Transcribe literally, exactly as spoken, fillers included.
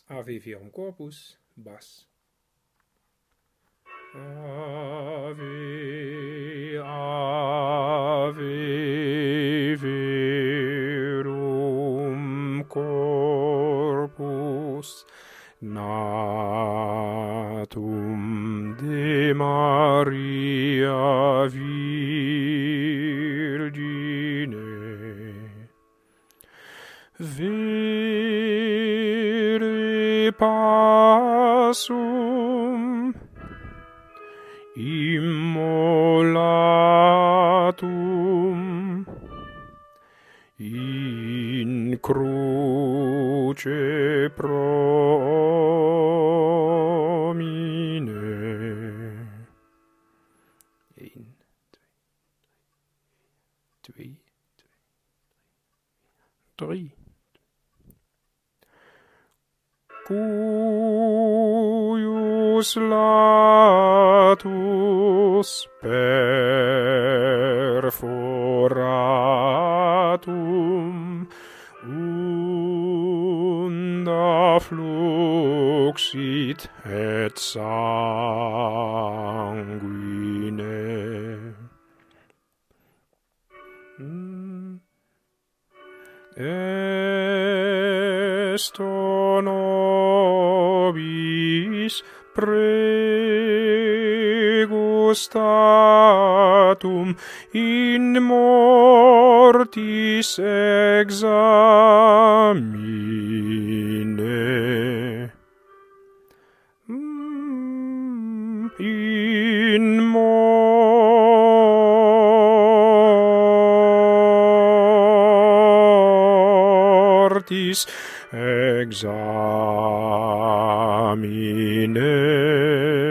Ave Verum Corpus, Bass. Ave, Ave Verum Corpus, natum de Maria Virgine. Vere passum immolatum in cruce promine. Eén, twee, twee, drie. Cuius latus perforatum unda fluxit et sanguine. Mm. Esto nobis pregustatum in mortis examine. Mm, in mortis examine.